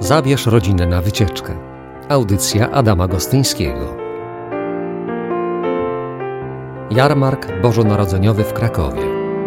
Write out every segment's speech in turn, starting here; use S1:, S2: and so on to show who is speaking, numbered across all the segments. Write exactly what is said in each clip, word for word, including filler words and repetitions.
S1: Zabierz rodzinę na wycieczkę. Audycja Adama Gostyńskiego. Jarmark bożonarodzeniowy w Krakowie.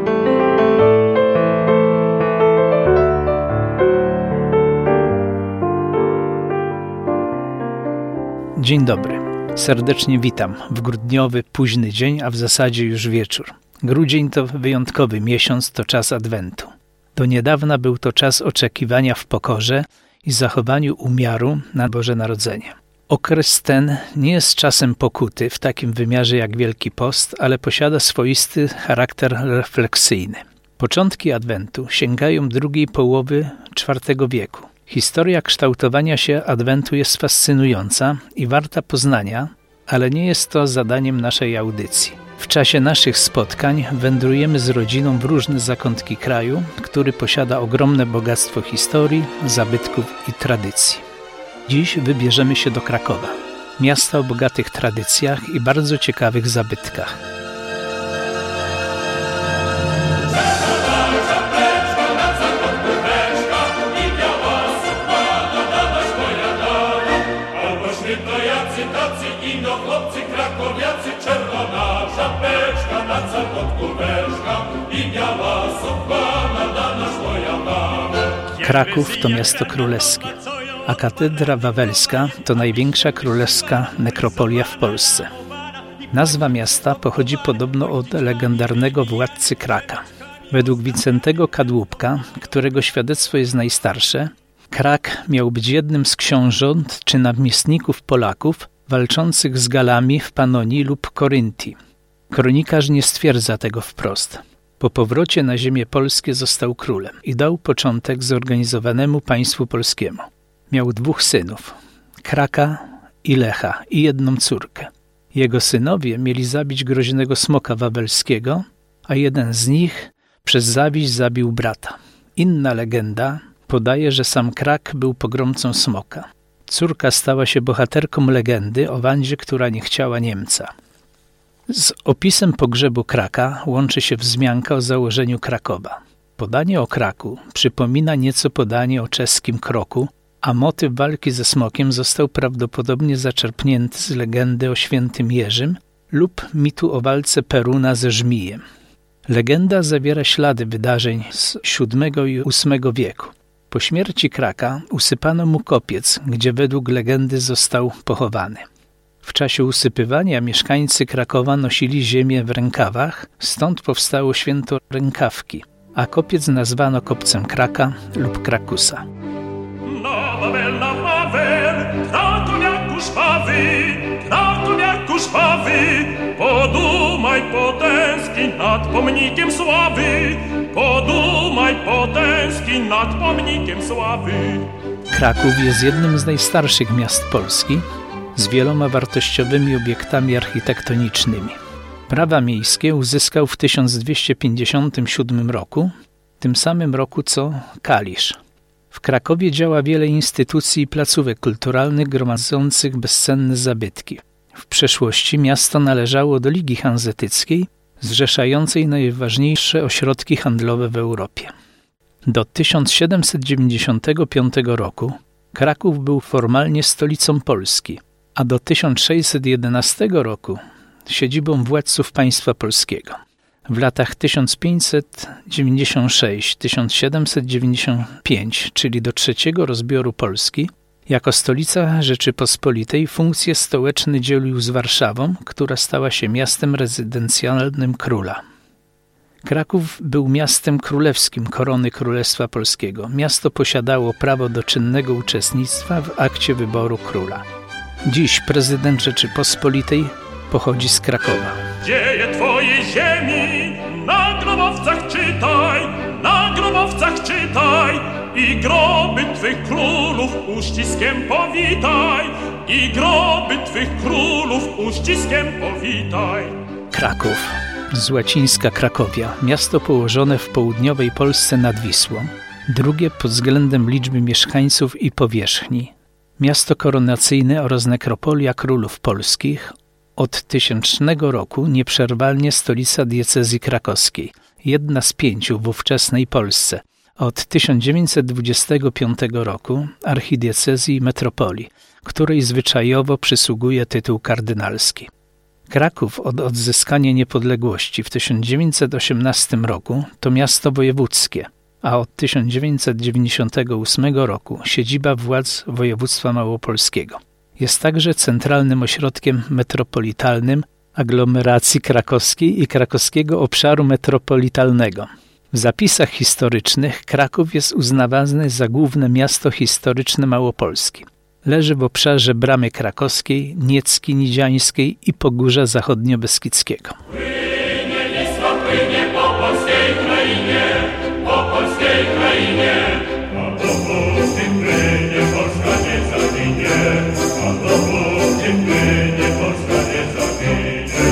S2: Dzień dobry. Serdecznie witam w grudniowy, późny dzień, a w zasadzie już wieczór. Grudzień to wyjątkowy miesiąc, to czas Adwentu. Do niedawna był to czas oczekiwania w pokorze i zachowaniu umiaru na Boże Narodzenie. Okres ten nie jest czasem pokuty w takim wymiarze jak Wielki Post, ale posiada swoisty charakter refleksyjny. Początki Adwentu sięgają drugiej połowy czwartego wieku. Historia kształtowania się Adwentu jest fascynująca i warta poznania, ale nie jest to zadaniem naszej audycji. W czasie naszych spotkań wędrujemy z rodziną w różne zakątki kraju, który posiada ogromne bogactwo historii, zabytków i tradycji. Dziś wybierzemy się do Krakowa, miasta o bogatych tradycjach i bardzo ciekawych zabytkach. Kraków to miasto królewskie, a katedra wawelska to największa królewska nekropolia w Polsce. Nazwa miasta pochodzi podobno od legendarnego władcy Kraka. Według Wincentego Kadłubka, którego świadectwo jest najstarsze, Krak miał być jednym z książąt czy namiestników Polaków walczących z Galami w Panonii lub Koryntii. Kronikarz nie stwierdza tego wprost. Po powrocie na ziemię polskie został królem i dał początek zorganizowanemu państwu polskiemu. Miał dwóch synów, Kraka i Lecha, i jedną córkę. Jego synowie mieli zabić groźnego smoka wawelskiego, a jeden z nich przez zawiść zabił brata. Inna legenda podaje, że sam Krak był pogromcą smoka. Córka stała się bohaterką legendy o Wandzie, która nie chciała Niemca. Z opisem pogrzebu Kraka łączy się wzmianka o założeniu Krakowa. Podanie o Kraku przypomina nieco podanie o czeskim Kroku, a motyw walki ze smokiem został prawdopodobnie zaczerpnięty z legendy o świętym Jerzym lub mitu o walce Peruna ze żmijem. Legenda zawiera ślady wydarzeń z siódmego i ósmego wieku. Po śmierci Kraka usypano mu kopiec, gdzie według legendy został pochowany. W czasie usypywania mieszkańcy Krakowa nosili ziemię w rękawach, stąd powstało święto rękawki, a kopiec nazwano kopcem Kraka lub Krakusa.
S3: Na Wawel, na Wawel, Kraków jak kuszwawy, Kraków jak kuszwawy, podumaj, potęski nad pomnikiem sławy, podumaj, potęski nad pomnikiem sławy.
S2: Kraków jest jednym z najstarszych miast Polski, z wieloma wartościowymi obiektami architektonicznymi. Prawa miejskie uzyskał w tysiąc dwieście pięćdziesiątym siódmym roku, tym samym roku co Kalisz. W Krakowie działa wiele instytucji i placówek kulturalnych gromadzących bezcenne zabytki. W przeszłości miasto należało do Ligi Hanzetyckiej, zrzeszającej najważniejsze ośrodki handlowe w Europie. Do tysiąc siedemset dziewięćdziesiątego piątego roku Kraków był formalnie stolicą Polski, a do tysiąc sześćset jedenastego roku siedzibą władców państwa polskiego. W latach tysiąc pięćset dziewięćdziesiąt sześć do tysiąc siedemset dziewięćdziesiąt pięć, czyli do trzeciego rozbioru Polski, jako stolica Rzeczypospolitej funkcje stołeczne dzielił z Warszawą, która stała się miastem rezydencjalnym króla. Kraków był miastem królewskim korony Królestwa Polskiego. Miasto posiadało prawo do czynnego uczestnictwa w akcie wyboru króla. Dziś prezydent Rzeczypospolitej pochodzi z Krakowa.
S3: Dzieje twojej ziemi na grobowcach czytaj, na grobowcach czytaj i groby twych królów uściskiem powitaj, i groby twych królów uściskiem powitaj.
S2: Kraków, z łacińska Krakowia, miasto położone w południowej Polsce nad Wisłą, drugie pod względem liczby mieszkańców i powierzchni. Miasto koronacyjne oraz nekropolia królów polskich, od tysięcznego roku nieprzerwalnie stolica diecezji krakowskiej, jedna z pięciu w ówczesnej Polsce, a od tysiąc dziewięćset dwudziestego piątego roku archidiecezji i metropolii, której zwyczajowo przysługuje tytuł kardynalski. Kraków od odzyskania niepodległości w tysiąc dziewięćset osiemnastym roku to miasto wojewódzkie, a od tysiąc dziewięćset dziewięćdziesiątego ósmego roku siedziba władz województwa małopolskiego. Jest także centralnym ośrodkiem metropolitalnym aglomeracji krakowskiej i krakowskiego obszaru metropolitalnego. W zapisach historycznych Kraków jest uznawany za główne miasto historyczne Małopolski. Leży w obszarze Bramy Krakowskiej, Niecki, Nidziańskiej i Pogórza Zachodniobeskidzkiego.
S3: Płynie Wisła, płynie po polskiej krainie, po polskiej krainie. A dopóki płynie, Polska nie zaginie, a dopóki płynie, Polska nie zaginie.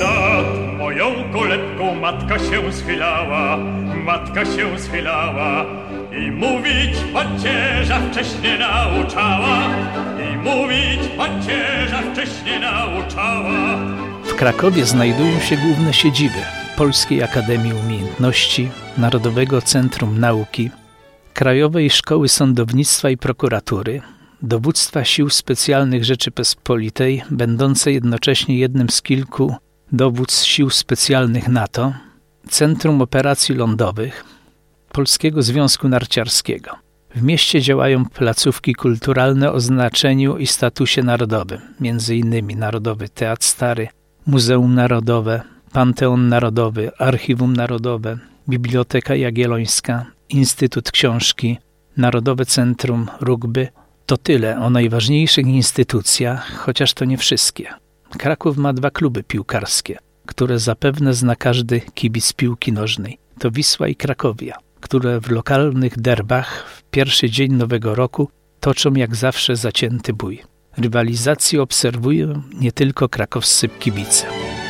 S3: Nad moją kolebką matka się schylała, matka się schylała i mówić pacierza wcześnie nauczała, i mówić pacierza wcześnie nauczała.
S2: W Krakowie znajdują się główne siedziby Polskiej Akademii Umiejętności, Narodowego Centrum Nauki, Krajowej Szkoły Sądownictwa i Prokuratury, Dowództwa Sił Specjalnych Rzeczypospolitej, będące jednocześnie jednym z kilku dowództw Sił Specjalnych NATO, Centrum Operacji Lądowych, Polskiego Związku Narciarskiego. W mieście działają placówki kulturalne o znaczeniu i statusie narodowym, między innymi Narodowy Teatr Stary, Muzeum Narodowe, Panteon Narodowy, Archiwum Narodowe, Biblioteka Jagiellońska, Instytut Książki, Narodowe Centrum Rugby. To tyle o najważniejszych instytucjach, chociaż to nie wszystkie. Kraków ma dwa kluby piłkarskie, które zapewne zna każdy kibic piłki nożnej. To Wisła i Krakowia, które w lokalnych derbach w pierwszy dzień Nowego Roku toczą jak zawsze zacięty bój. Rywalizację obserwują nie tylko krakowscy kibice.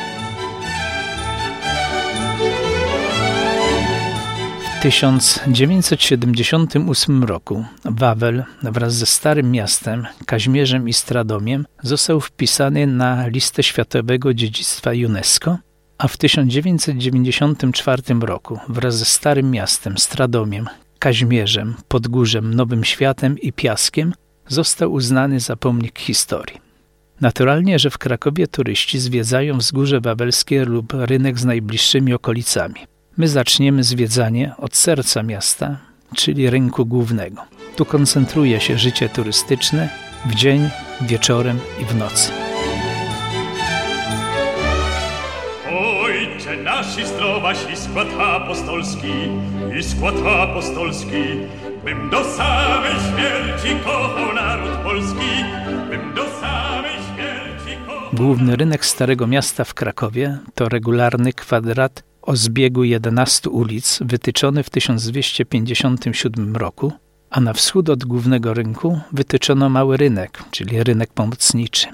S2: W tysiąc dziewięćset siedemdziesiątym ósmym roku Wawel wraz ze Starym Miastem, Kaźmierzem i Stradomiem został wpisany na listę Światowego Dziedzictwa UNESCO, a w tysiąc dziewięćset dziewięćdziesiątym czwartym roku wraz ze Starym Miastem, Stradomiem, Kaźmierzem, Podgórzem, Nowym Światem i Piaskiem został uznany za pomnik historii. Naturalnie, że w Krakowie turyści zwiedzają Wzgórze Wawelskie lub rynek z najbliższymi okolicami. My zaczniemy zwiedzanie od serca miasta, czyli rynku głównego. Tu koncentruje się życie turystyczne w dzień, wieczorem i w nocy.
S3: Ojcze nasz i zdrowaś i skład apostolski, i skład apostolski, bym do samej śmierci kochał naród polski, bym do samej śmierci kochał...
S2: Główny rynek Starego Miasta w Krakowie to regularny kwadrat o zbiegu jedenastu ulic wytyczony w tysiąc dwieście pięćdziesiątym siódmym roku, a na wschód od głównego rynku wytyczono mały rynek, czyli rynek pomocniczy.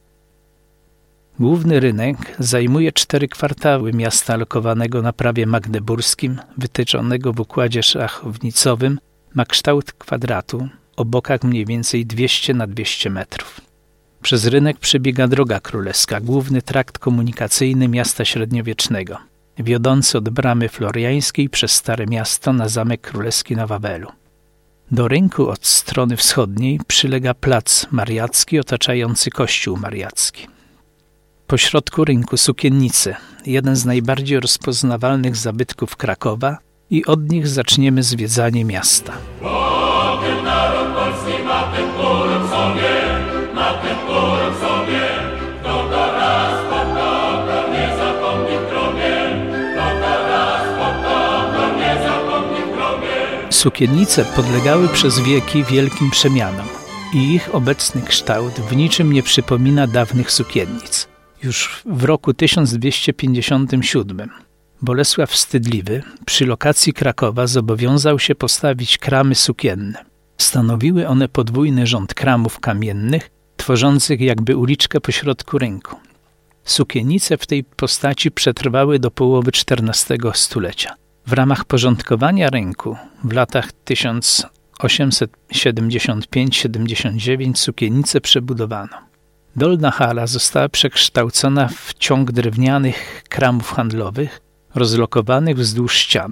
S2: Główny rynek zajmuje cztery kwartały miasta alokowanego na prawie magdeburskim, wytyczonego w układzie szachownicowym, ma kształt kwadratu o bokach mniej więcej dwieście na dwieście metrów. Przez rynek przebiega Droga Królewska, główny trakt komunikacyjny miasta średniowiecznego, wiodący od Bramy Floriańskiej przez Stare Miasto na Zamek Królewski na Wawelu. Do rynku od strony wschodniej przylega plac Mariacki otaczający kościół mariacki. Po środku rynku sukiennice, jeden z najbardziej rozpoznawalnych zabytków Krakowa, i od nich zaczniemy zwiedzanie miasta.
S3: O tym naród polski ma ten kurw sobie, ma ten kurw sobie, kto to raz potoką nie zapomni w grobie, kto to raz potoką nie zapomni w grobie.
S2: Sukiennice podlegały przez wieki wielkim przemianom i ich obecny kształt w niczym nie przypomina dawnych sukiennic. Już w roku tysiąc dwieście pięćdziesiątym siódmym Bolesław Wstydliwy przy lokacji Krakowa zobowiązał się postawić kramy sukienne. Stanowiły one podwójny rząd kramów kamiennych, tworzących jakby uliczkę pośrodku rynku. Sukiennice w tej postaci przetrwały do połowy czternastego stulecia. W ramach porządkowania rynku w latach tysiąc osiemset siedemdziesiąt pięć siedemdziesiąt dziewięć sukiennice przebudowano. Dolna hala została przekształcona w ciąg drewnianych kramów handlowych rozlokowanych wzdłuż ścian.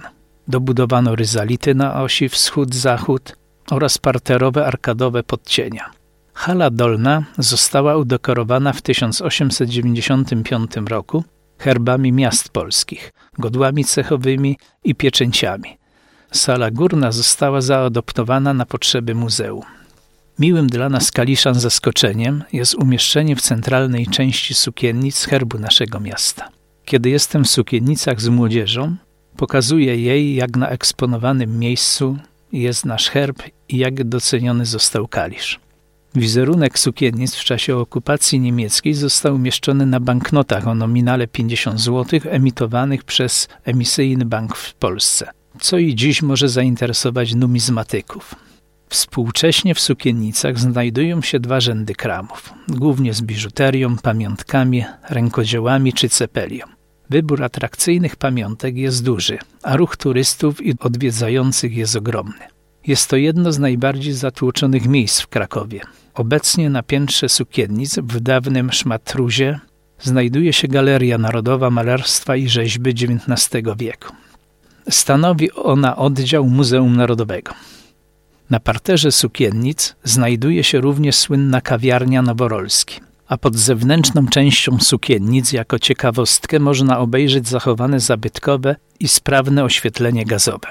S2: Dobudowano ryzality na osi wschód-zachód oraz parterowe arkadowe podcienia. Hala dolna została udekorowana w tysiąc osiemset dziewięćdziesiątym piątym roku herbami miast polskich, godłami cechowymi i pieczęciami. Sala górna została zaadoptowana na potrzeby muzeum. Miłym dla nas Kaliszan zaskoczeniem jest umieszczenie w centralnej części sukiennic herbu naszego miasta. Kiedy jestem w sukiennicach z młodzieżą, pokazuję jej, jak na eksponowanym miejscu jest nasz herb i jak doceniony został Kalisz. Wizerunek sukiennic w czasie okupacji niemieckiej został umieszczony na banknotach o nominale pięćdziesiąt złotych emitowanych przez emisyjny bank w Polsce, co i dziś może zainteresować numizmatyków. Współcześnie w sukiennicach znajdują się dwa rzędy kramów, głównie z biżuterią, pamiątkami, rękodziełami czy cepelią. Wybór atrakcyjnych pamiątek jest duży, a ruch turystów i odwiedzających jest ogromny. Jest to jedno z najbardziej zatłoczonych miejsc w Krakowie. Obecnie na piętrze sukiennic w dawnym szmatruzie znajduje się Galeria Narodowa Malarstwa i Rzeźby dziewiętnastego wieku. Stanowi ona oddział Muzeum Narodowego. Na parterze sukiennic znajduje się również słynna kawiarnia Noworolski, a pod zewnętrzną częścią sukiennic jako ciekawostkę można obejrzeć zachowane zabytkowe i sprawne oświetlenie gazowe.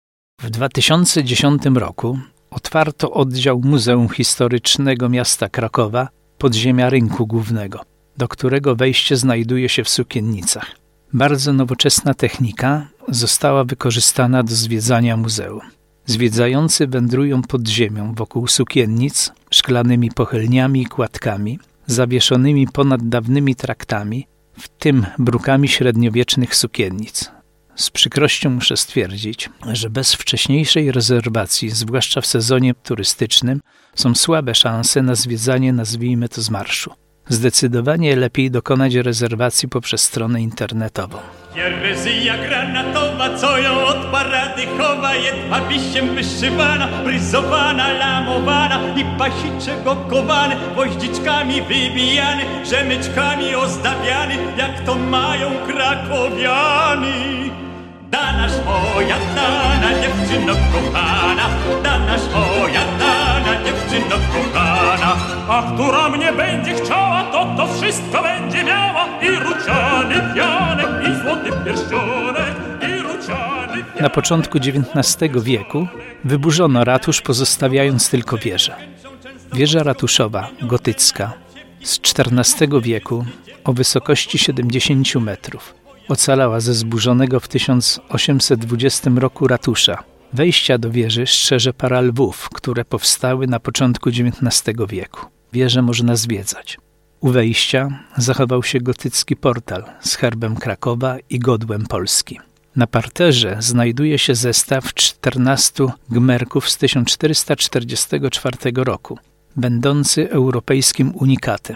S2: W dwa tysiące dziesiątym roku otwarto oddział Muzeum Historycznego Miasta Krakowa, podziemia Rynku Głównego, do którego wejście znajduje się w sukiennicach. Bardzo nowoczesna technika została wykorzystana do zwiedzania muzeum. Zwiedzający wędrują pod ziemią wokół sukiennic, szklanymi pochylniami i kładkami, zawieszonymi ponad dawnymi traktami, w tym brukami średniowiecznych sukiennic. Z przykrością muszę stwierdzić, że bez wcześniejszej rezerwacji, zwłaszcza w sezonie turystycznym, są słabe szanse na zwiedzanie, nazwijmy to, z marszu. Zdecydowanie lepiej dokonać rezerwacji poprzez stronę internetową.
S3: Hieryzja granatowa, co ją od parady chowa, jedwabisiem wyszywana, bryzowana, lamowana i pasiczek okowany, gwoździczkami wybijany, rzemyczkami ozdabiany, jak to mają krakowiany. Danaż moja, dana dziewczyno kochana, danaż moja, dana dziewczyno kochana, a która mnie będzie chciała, to to wszystko będzie miała, i ruciany pianek, i złoty pierścionek, i ruciany pianek.
S2: Na początku dziewiętnastego wieku wyburzono ratusz, pozostawiając tylko wieżę. Wieża ratuszowa, gotycka, z czternastego wieku o wysokości siedemdziesięciu metrów. Ocalała ze zburzonego w tysiąc osiemset dwudziestym roku ratusza. Wejścia do wieży strzeże para lwów, które powstały na początku dziewiętnastego wieku. Wieżę można zwiedzać. U wejścia zachował się gotycki portal z herbem Krakowa i godłem Polski. Na parterze znajduje się zestaw czternastu gmerków z tysiąc czterysta czterdziestego czwartego roku, będący europejskim unikatem.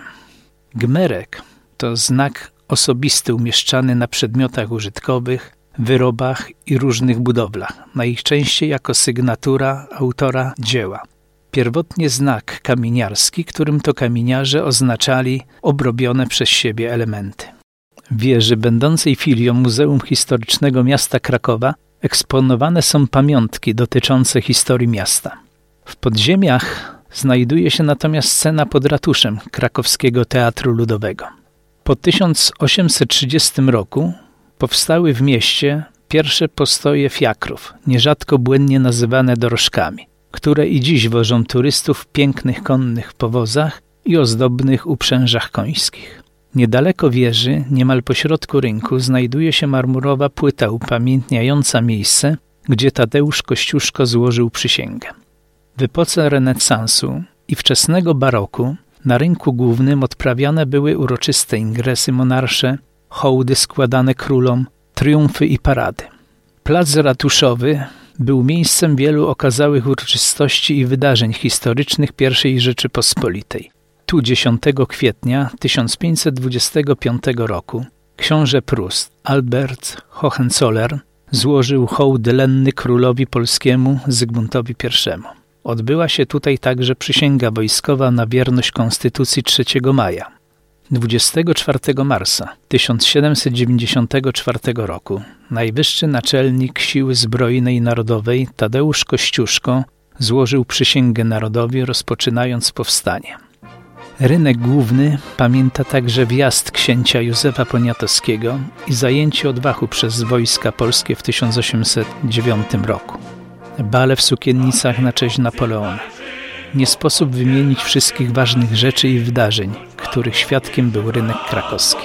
S2: Gmerek to znak osobisty umieszczany na przedmiotach użytkowych, wyrobach i różnych budowlach, najczęściej jako sygnatura autora dzieła. Pierwotnie znak kamieniarski, którym to kamieniarze oznaczali obrobione przez siebie elementy. W wieży będącej filią Muzeum Historycznego Miasta Krakowa eksponowane są pamiątki dotyczące historii miasta. W podziemiach znajduje się natomiast scena pod ratuszem Krakowskiego Teatru Ludowego. Po tysiąc osiemset trzydziestym roku powstały w mieście pierwsze postoje fiakrów, nierzadko błędnie nazywane dorożkami, które i dziś wożą turystów w pięknych konnych powozach i ozdobnych uprzężach końskich. Niedaleko wieży, niemal pośrodku rynku, znajduje się marmurowa płyta upamiętniająca miejsce, gdzie Tadeusz Kościuszko złożył przysięgę. W epoce renesansu i wczesnego baroku na rynku głównym odprawiane były uroczyste ingresy monarsze, hołdy składane królom, triumfy i parady. Plac ratuszowy był miejscem wielu okazałych uroczystości i wydarzeń historycznych pierwszej Rzeczypospolitej. Tu dziesiątego kwietnia tysiąc pięćset dwudziestego piątego roku książę Prust Albert Hohenzollern złożył hołd lenny królowi polskiemu Zygmuntowi pierwszemu. Odbyła się tutaj także przysięga wojskowa na wierność Konstytucji trzeciego maja. dwudziestego czwartego marca tysiąc siedemset dziewięćdziesiątego czwartego roku najwyższy naczelnik Siły Zbrojnej Narodowej Tadeusz Kościuszko złożył przysięgę narodowi, rozpoczynając powstanie. Rynek Główny pamięta także wjazd księcia Józefa Poniatowskiego i zajęcie Odwachu przez wojska polskie w tysiąc osiemset dziewiątym roku. Bale w sukiennicach na cześć Napoleona. Nie sposób wymienić wszystkich ważnych rzeczy i wydarzeń, których świadkiem był rynek krakowski.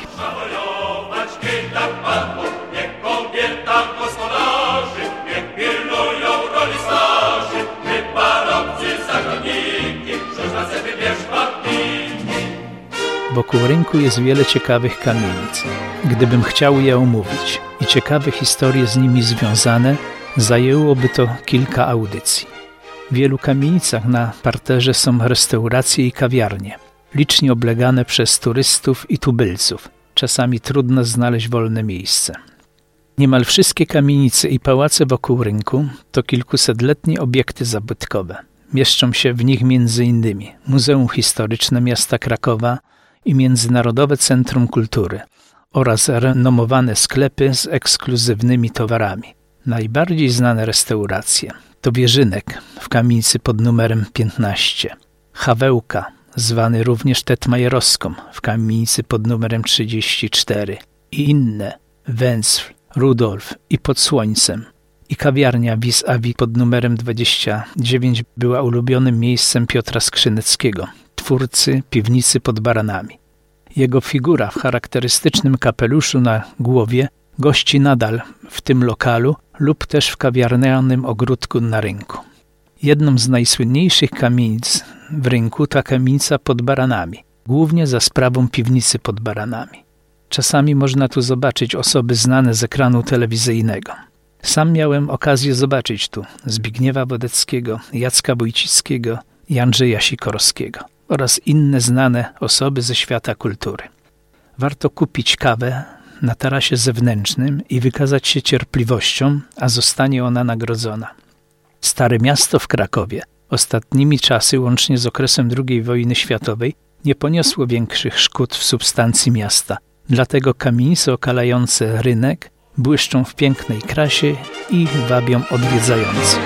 S2: Wokół rynku jest wiele ciekawych kamienic. Gdybym chciał je omówić i ciekawe historie z nimi związane, zajęłoby to kilka audycji. W wielu kamienicach na parterze są restauracje i kawiarnie, licznie oblegane przez turystów i tubylców. Czasami trudno znaleźć wolne miejsce. Niemal wszystkie kamienice i pałace wokół rynku to kilkusetletnie obiekty zabytkowe. Mieszczą się w nich między innymi Muzeum Historyczne Miasta Krakowa i Międzynarodowe Centrum Kultury oraz renomowane sklepy z ekskluzywnymi towarami. Najbardziej znane restauracje to Wierzynek w kamienicy pod numerem piętnaście, Hawełka, zwany również Tetmajerowską w kamienicy pod numerem trzydzieści cztery i inne, Węcl, Rudolf i Pod Słońcem. I kawiarnia vis-a-vis pod numerem dwadzieścia dziewięć była ulubionym miejscem Piotra Skrzyneckiego, twórcy Piwnicy pod Baranami. Jego figura w charakterystycznym kapeluszu na głowie gości nadal w tym lokalu lub też w kawiarnianym ogródku na rynku. Jedną z najsłynniejszych kamienic w rynku ta kamienica pod Baranami, głównie za sprawą Piwnicy pod Baranami. Czasami można tu zobaczyć osoby znane z ekranu telewizyjnego. Sam miałem okazję zobaczyć tu Zbigniewa Wodeckiego, Jacka Wójcickiego i Andrzeja Sikorskiego oraz inne znane osoby ze świata kultury. Warto kupić kawę na tarasie zewnętrznym i wykazać się cierpliwością, a zostanie ona nagrodzona. Stare Miasto w Krakowie ostatnimi czasy, łącznie z okresem drugiej wojny światowej, nie poniosło większych szkód w substancji miasta. Dlatego kamienice okalające rynek błyszczą w pięknej krasie i wabią odwiedzających.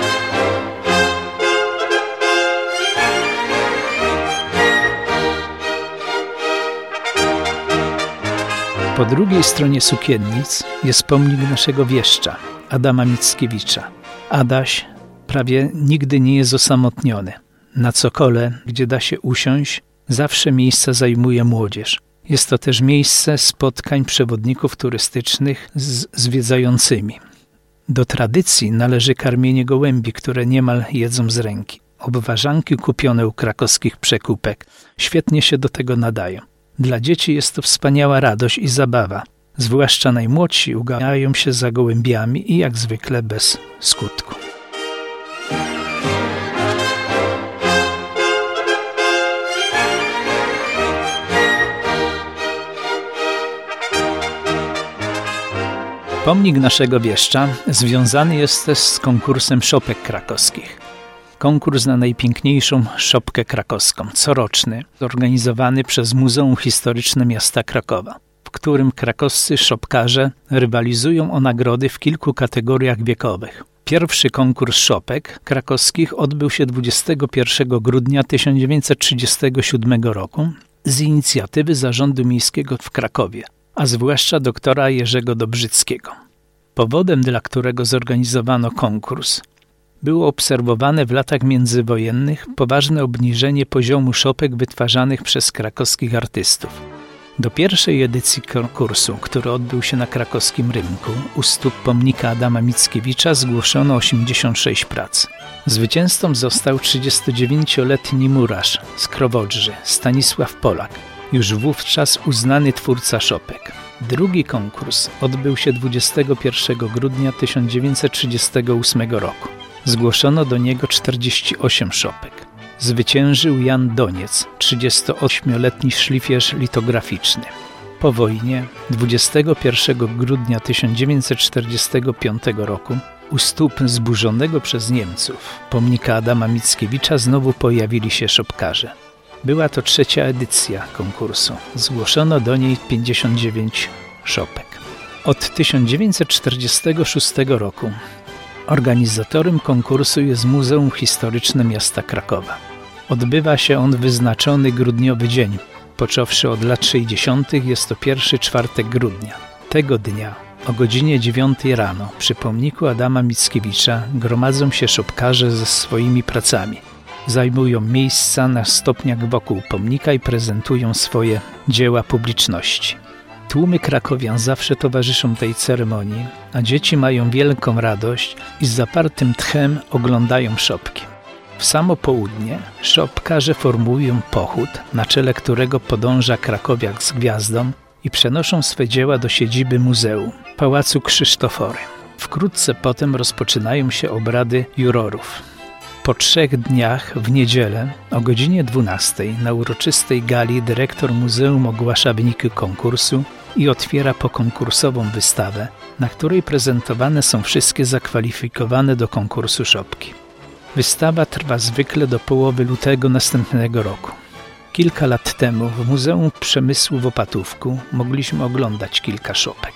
S2: Po drugiej stronie sukiennic jest pomnik naszego wieszcza, Adama Mickiewicza. Adaś prawie nigdy nie jest osamotniony. Na cokole, gdzie da się usiąść, zawsze miejsce zajmuje młodzież. Jest to też miejsce spotkań przewodników turystycznych z zwiedzającymi. Do tradycji należy karmienie gołębi, które niemal jedzą z ręki. Obwarzanki kupione u krakowskich przekupek świetnie się do tego nadają. Dla dzieci jest to wspaniała radość i zabawa. Zwłaszcza najmłodsi uganiają się za gołębiami i jak zwykle bez skutku. Pomnik naszego wieszcza związany jest też z konkursem szopek krakowskich. Konkurs na najpiękniejszą szopkę krakowską, coroczny, zorganizowany przez Muzeum Historyczne Miasta Krakowa, w którym krakowscy szopkarze rywalizują o nagrody w kilku kategoriach wiekowych. Pierwszy konkurs szopek krakowskich odbył się dwudziestego pierwszego grudnia tysiąc dziewięćset trzydziestego siódmego roku z inicjatywy Zarządu Miejskiego w Krakowie, a zwłaszcza doktora Jerzego Dobrzyckiego. Powodem, dla którego zorganizowano konkurs, było obserwowane w latach międzywojennych poważne obniżenie poziomu szopek wytwarzanych przez krakowskich artystów. Do pierwszej edycji konkursu, który odbył się na krakowskim rynku, u stóp pomnika Adama Mickiewicza zgłoszono osiemdziesiąt sześć prac. Zwycięzcą został trzydziestodziewięcioletni murarz z Krowodrzy, Stanisław Polak, już wówczas uznany twórca szopek. Drugi konkurs odbył się dwudziestego pierwszego grudnia tysiąc dziewięćset trzydziestego ósmego roku. Zgłoszono do niego czterdzieści osiem szopek. Zwyciężył Jan Doniec, trzydziestoośmioletni szlifierz litograficzny. Po wojnie, dwudziestego pierwszego grudnia tysiąc dziewięćset czterdziestego piątego roku, u stóp zburzonego przez Niemców pomnika Adama Mickiewicza znowu pojawili się szopkarze. Była to trzecia edycja konkursu. Zgłoszono do niej pięćdziesiąt dziewięć szopek. Od tysiąc dziewięćset czterdziestego szóstego roku organizatorem konkursu jest Muzeum Historyczne Miasta Krakowa. Odbywa się on w wyznaczony grudniowy dzień. Począwszy od lat sześćdziesiątych jest to pierwszy czwartek grudnia. Tego dnia o godzinie dziewiątej rano przy pomniku Adama Mickiewicza gromadzą się szopkarze ze swoimi pracami. Zajmują miejsca na stopniach wokół pomnika i prezentują swoje dzieła publiczności. Tłumy krakowian zawsze towarzyszą tej ceremonii, a dzieci mają wielką radość i z zapartym tchem oglądają szopki. W samo południe szopkarze formują pochód, na czele którego podąża krakowiak z gwiazdą i przenoszą swe dzieła do siedziby muzeum, Pałacu Krzysztofory. Wkrótce potem rozpoczynają się obrady jurorów. Po trzech dniach w niedzielę o godzinie dwunastej na uroczystej gali dyrektor muzeum ogłasza wyniki konkursu i otwiera pokonkursową wystawę, na której prezentowane są wszystkie zakwalifikowane do konkursu szopki. Wystawa trwa zwykle do połowy lutego następnego roku. Kilka lat temu w Muzeum Przemysłu w Opatówku mogliśmy oglądać kilka szopek.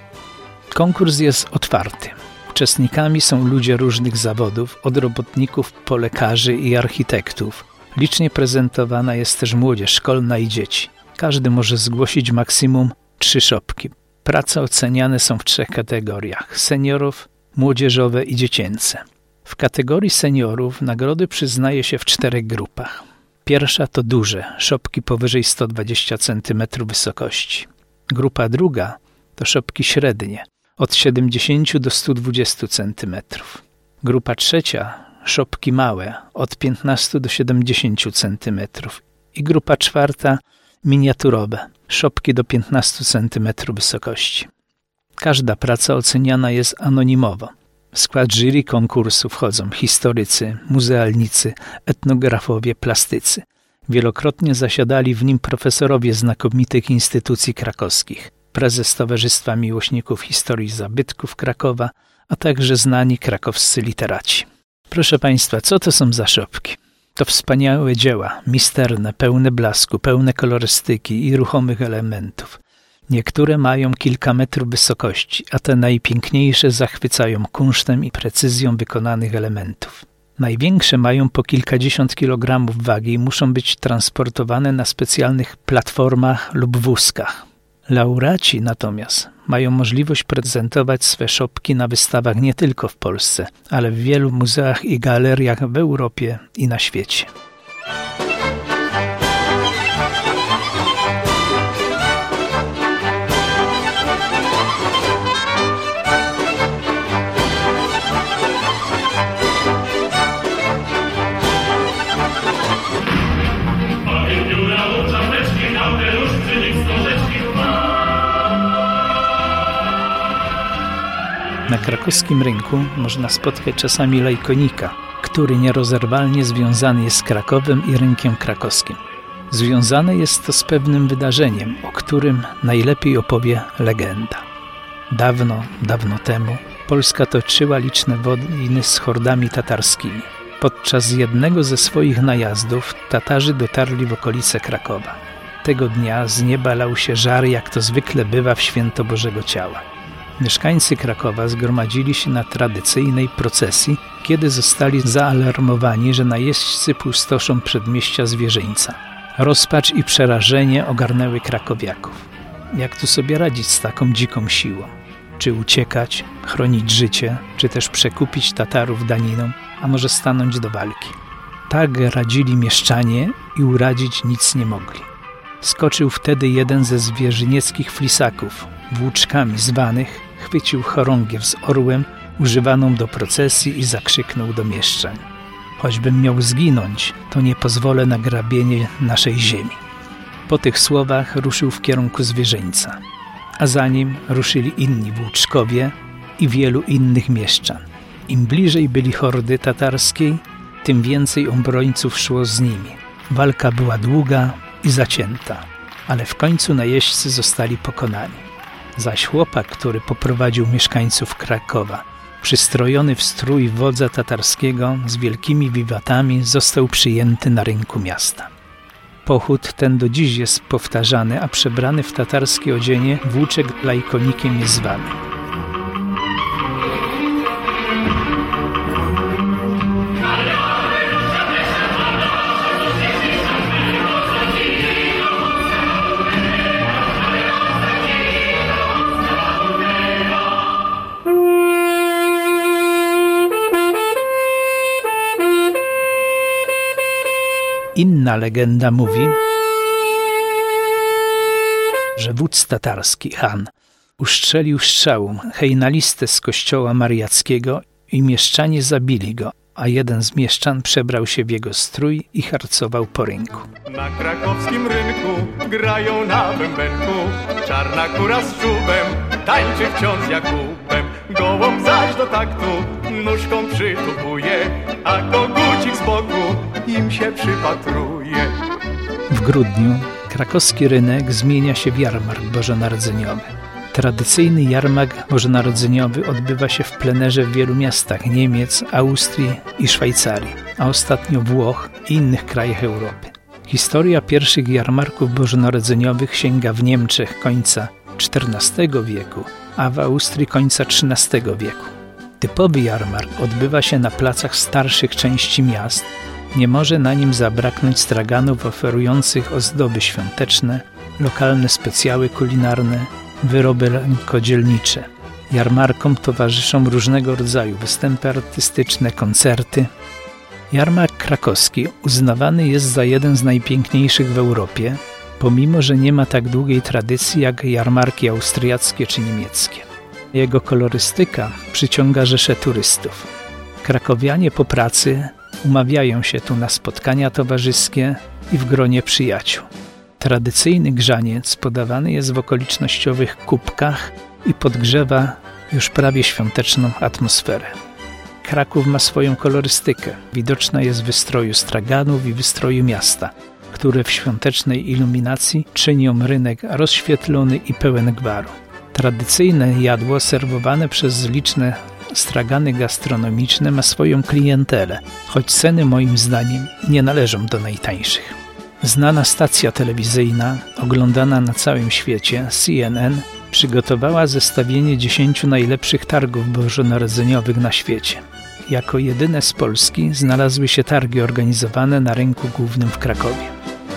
S2: Konkurs jest otwarty. Uczestnikami są ludzie różnych zawodów, od robotników po lekarzy i architektów. Licznie prezentowana jest też młodzież szkolna i dzieci. Każdy może zgłosić maksimum trzy szopki. Prace oceniane są w trzech kategoriach: seniorów, młodzieżowe i dziecięce. W kategorii seniorów nagrody przyznaje się w czterech grupach. Pierwsza to duże, szopki powyżej sto dwadzieścia centymetrów wysokości. Grupa druga to szopki średnie, od siedemdziesięciu do stu dwudziestu centymetrów. Grupa trzecia, szopki małe, od piętnastu do siedemdziesięciu centymetrów. I grupa czwarta, miniaturowe, szopki do piętnastu centymetrów wysokości. Każda praca oceniana jest anonimowo. W skład jury konkursu wchodzą historycy, muzealnicy, etnografowie, plastycy. Wielokrotnie zasiadali w nim profesorowie znakomitych instytucji krakowskich, prezes Towarzystwa Miłośników Historii Zabytków Krakowa, a także znani krakowscy literaci. Proszę Państwa, co to są za szopki? To wspaniałe dzieła, misterne, pełne blasku, pełne kolorystyki i ruchomych elementów. Niektóre mają kilka metrów wysokości, a te najpiękniejsze zachwycają kunsztem i precyzją wykonanych elementów. Największe mają po kilkadziesiąt kilogramów wagi i muszą być transportowane na specjalnych platformach lub wózkach. Laureaci natomiast mają możliwość prezentować swe szopki na wystawach nie tylko w Polsce, ale w wielu muzeach i galeriach w Europie i na świecie. Na krakowskim rynku można spotkać czasami lajkonika, który nierozerwalnie związany jest z Krakowem i rynkiem krakowskim. Związane jest to z pewnym wydarzeniem, o którym najlepiej opowie legenda. Dawno, dawno temu Polska toczyła liczne wojny z hordami tatarskimi. Podczas jednego ze swoich najazdów Tatarzy dotarli w okolice Krakowa. Tego dnia z nieba lał się żar, jak to zwykle bywa w święto Bożego Ciała. Mieszkańcy Krakowa zgromadzili się na tradycyjnej procesji, kiedy zostali zaalarmowani, że najeźdźcy pustoszą przedmieścia Zwierzyńca. Rozpacz i przerażenie ogarnęły krakowiaków. Jak tu sobie radzić z taką dziką siłą? Czy uciekać, chronić życie, czy też przekupić Tatarów daniną, a może stanąć do walki? Tak radzili mieszczanie i uradzić nic nie mogli. Skoczył wtedy jeden ze zwierzynieckich flisaków, włóczkami zwanych, chwycił chorągiew z orłem używaną do procesji i zakrzyknął do mieszczań: choćbym miał zginąć, to nie pozwolę na grabienie naszej ziemi. Po tych słowach ruszył w kierunku Zwierzyńca, a za nim ruszyli inni włóczkowie i wielu innych mieszczan. Im bliżej byli hordy tatarskiej, tym więcej obrońców szło z nimi. Walka była długa i zacięta, ale w końcu najeźdźcy zostali pokonani. Zaś chłopak, który poprowadził mieszkańców Krakowa, przystrojony w strój wodza tatarskiego z wielkimi wiwatami, został przyjęty na rynku miasta. Pochód ten do dziś jest powtarzany, a przebrany w tatarskie odzienie włóczek lajkonikiem jest zwany. Inna legenda mówi, że wódz tatarski, Han, ustrzelił strzałą hejnalistę z kościoła mariackiego i mieszczanie zabili go, a jeden z mieszczan przebrał się w jego strój i harcował po rynku.
S4: Na krakowskim rynku grają na bębenku, czarna kura z czubem tańczy wciąż z Jakubem. Gołąb zaś do taktu nóżką przytupuje, a kogucik z boku im się przypatruje.
S2: W grudniu krakowski rynek zmienia się w jarmark bożonarodzeniowy. Tradycyjny jarmark bożonarodzeniowy odbywa się w plenerze w wielu miastach Niemiec, Austrii i Szwajcarii, a ostatnio Włoch i innych krajach Europy. Historia pierwszych jarmarków bożonarodzeniowych sięga w Niemczech końca czternastego wieku, a w Austrii końca trzynastego wieku. Typowy jarmark odbywa się na placach starszych części miast. Nie może na nim zabraknąć straganów oferujących ozdoby świąteczne, lokalne specjały kulinarne, wyroby rękodzielnicze. Jarmarkom towarzyszą różnego rodzaju występy artystyczne, koncerty. Jarmark krakowski uznawany jest za jeden z najpiękniejszych w Europie, pomimo że nie ma tak długiej tradycji jak jarmarki austriackie czy niemieckie. Jego kolorystyka przyciąga rzesze turystów. Krakowianie po pracy umawiają się tu na spotkania towarzyskie i w gronie przyjaciół. Tradycyjny grzaniec podawany jest w okolicznościowych kubkach i podgrzewa już prawie świąteczną atmosferę. Kraków ma swoją kolorystykę. Widoczna jest w wystroju straganów i wystroju miasta, które w świątecznej iluminacji czynią rynek rozświetlony i pełen gwaru. Tradycyjne jadło serwowane przez liczne stragany gastronomiczne ma swoją klientelę, choć ceny moim zdaniem nie należą do najtańszych. Znana stacja telewizyjna, oglądana na całym świecie, C N N, przygotowała zestawienie dziesięciu najlepszych targów bożonarodzeniowych na świecie. Jako jedyne z Polski znalazły się targi organizowane na rynku głównym w Krakowie.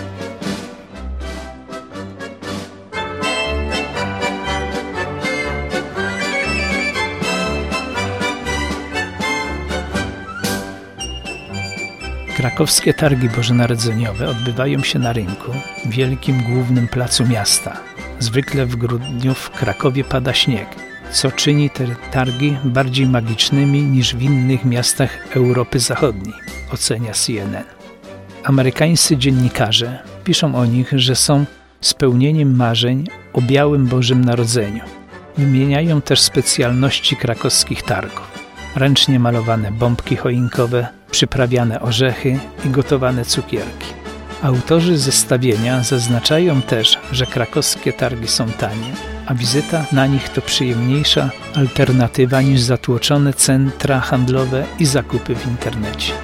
S2: Krakowskie targi bożonarodzeniowe odbywają się na rynku, wielkim głównym placu miasta. Zwykle w grudniu w Krakowie pada śnieg, co czyni te targi bardziej magicznymi niż w innych miastach Europy Zachodniej, ocenia C N N. Amerykańscy dziennikarze piszą o nich, że są spełnieniem marzeń o białym Bożym Narodzeniu. Wymieniają też specjalności krakowskich targów. Ręcznie malowane bombki choinkowe, przyprawiane orzechy i gotowane cukierki. Autorzy zestawienia zaznaczają też, że krakowskie targi są tanie, a wizyta na nich to przyjemniejsza alternatywa niż zatłoczone centra handlowe i zakupy w internecie.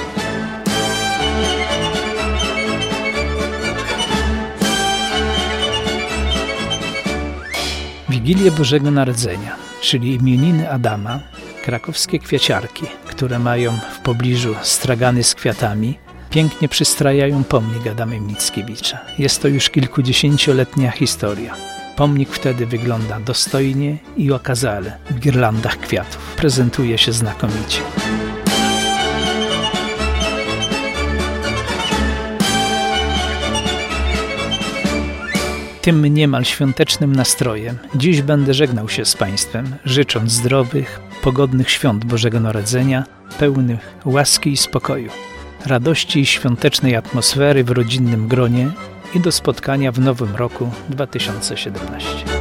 S2: Wigilię Bożego Narodzenia, czyli imieniny Adama, krakowskie kwiaciarki, które mają w pobliżu stragany z kwiatami, pięknie przystrajają pomnik Adama Mickiewicza. Jest to już kilkudziesięcioletnia historia. Pomnik wtedy wygląda dostojnie i okazale w girlandach kwiatów. Prezentuje się znakomicie. Tym niemal świątecznym nastrojem dziś będę żegnał się z Państwem, życząc zdrowych, pogodnych świąt Bożego Narodzenia, pełnych łaski i spokoju, radości i świątecznej atmosfery w rodzinnym gronie i do spotkania w nowym roku dwa tysiące siedemnastym.